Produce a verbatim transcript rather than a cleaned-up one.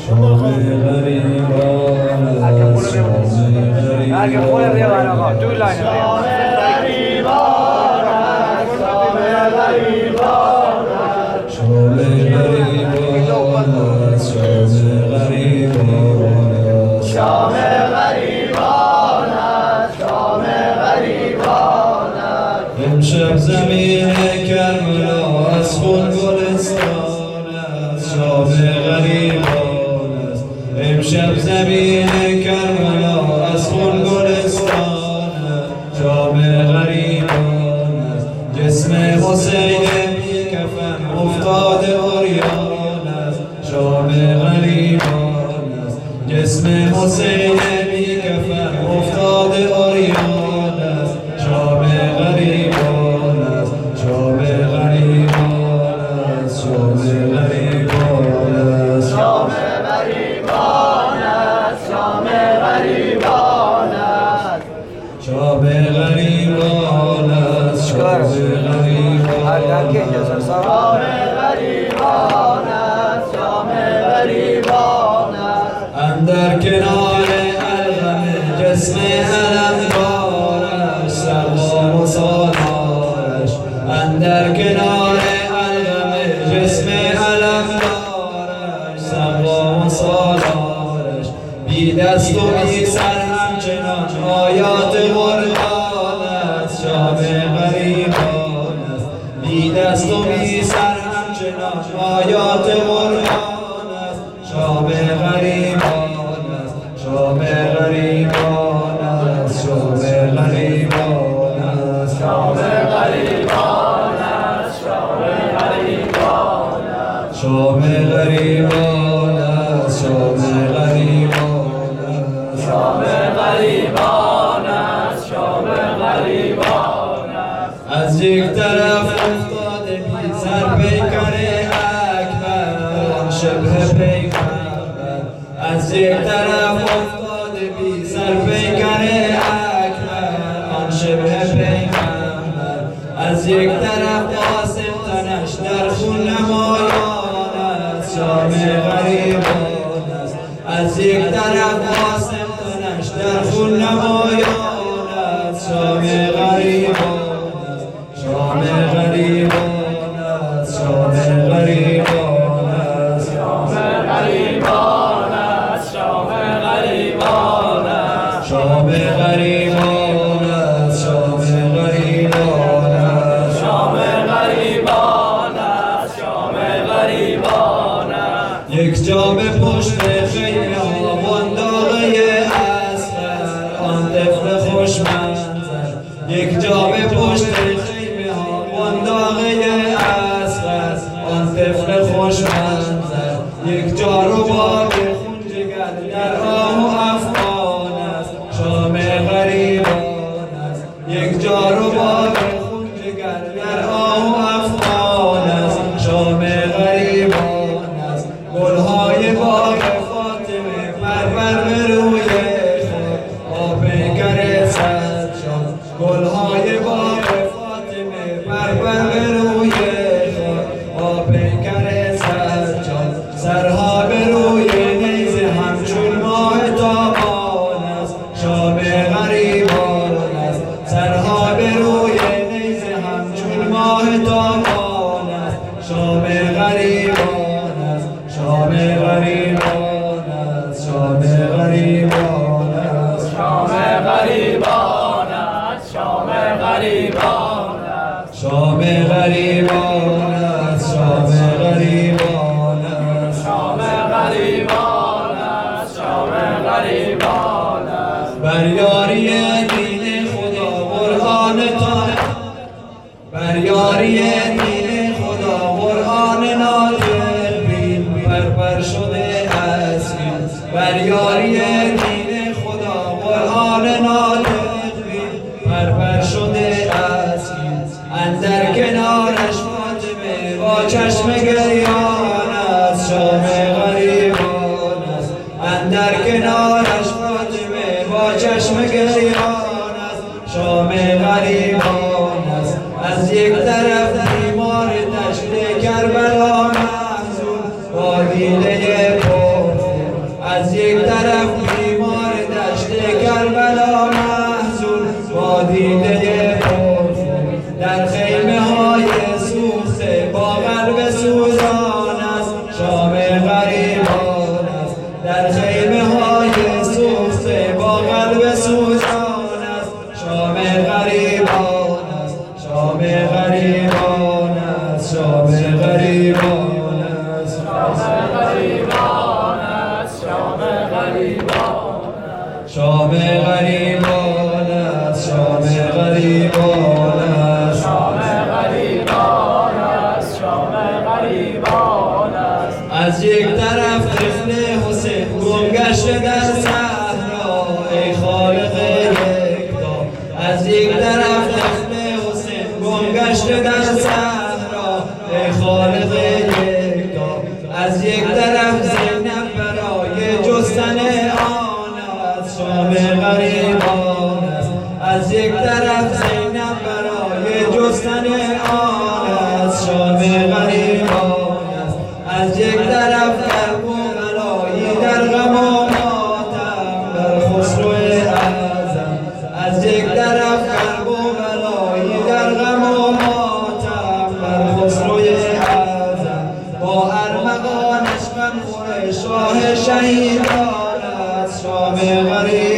شام غریبان است، شام غریبان است، شام غریبان است، شام غریبان است، شام غریبان است، شام غریبان است، شام غریبان است. امشب زمین کربلا از خون گلستان است، شام غریبان است. امشب زمین کربلا از خون گلستان است، شام غریبان است. جسم حسین بی کفن افتاده عریان است، شام غریبان است. جسم حسین بی کفن افتاده عریان است، شام غریبان است، شام غریبان است، شام غریبان است، شام غریبان است، شام غریبان است. شام غریبان است، شام غریبان است، شام غریبان است، شام غریبان است. اندر کنار الغم جسم علمدارش سلام و سالارش، اندر کنار الغم جسم علمدارش سلام و سالارش. بی دست و بی سر همچنان آیات قرآن است، شام غریبان است. بی دست و بی سر همچنان آیات قرآن است، شام غریبان است، شام غریبان است، شام غریبان است، شام غریبان است، شام غریبان است. شام غریبان است، شام غریبان است، شام غریبان است، شام غریبان است. از یک طرف افتاده بی سر پیکر اکبر آن شبه پیغمبر، از یک طرف افتاده بی سر پیکر اکبر آن شبه پیغمبر، از یک طرف قاسم تنش در خون نمایان است، شام غریبان است. از یک طرف قاسم تنش در خون نمایان است، شام غریبان است، شام غریبان است، شام غریبان است، شام غریبان است، شام غریبان است. شام غریبان است، شام غریبان است، شام غریبان است، شام غریبان است. یک جا به پشت خیمه ها ونداغه اصغر آن طفل خوشمنظر، یک جا به پشت خیمه ها ونداغه اصغر آن طفل خوشمنظر، یک جا رو باد خون جگر در آه و افغان است، شام غریبان است. یک جا رو باد خون جگر در آه و افغان است، شام غریبان است. گلهای باغ فاطمه پرور به روی خود با پیکر سجاد، گلهای باغ فاطمه پرور به روی خود با پیکر سجاد، سرها به روی نیزه همچون ماه تابان است، شام غریبان است. سرها به روی نیزه همچون ماه تابان است، شام غریبان است، شام غریبان است، شام غریبان است، شام غریبان است، شام غریبان است. شام غریبان است، شام غریبان است، شام غریبان است، شام غریبان است. بر یاری دین خدا قرآن تا بر یاری دین خدا قرآن نازل بین پرپر شده اسیر، بر یاری دین خدا قرآن نازل بین پرپر شده اسیر، اندر کنارش فاطمه با چشم گریان است، شام غریبان است. اندر کنارش فاطمه با چشم گریان است، شام غریبان است. از یک طرف بیمار دشت کربلا محزون با دیده پرخون شام غریبان است، شام غریبان است، شام غریبان است، شام غریبان است. از یک طرف طفل حسین گم گشته در صحرا، ای خالق یکتا. از یک طرف طفل حسین گم گشته در صحرا، ای خالق یکتا. از یک طرف زینب برای جستن آن است، شام غریبان است. از یک طرف زینب برای جستن آن است، شام غریبان است. از یک طرف کربلایی در غم و ماتم بر خسرو اعظم. از یک طرف کربلایی در غم و ماتم بر خسرو اعظم. با ارمغانش غم خور شاه شهیدان است، شام غریبان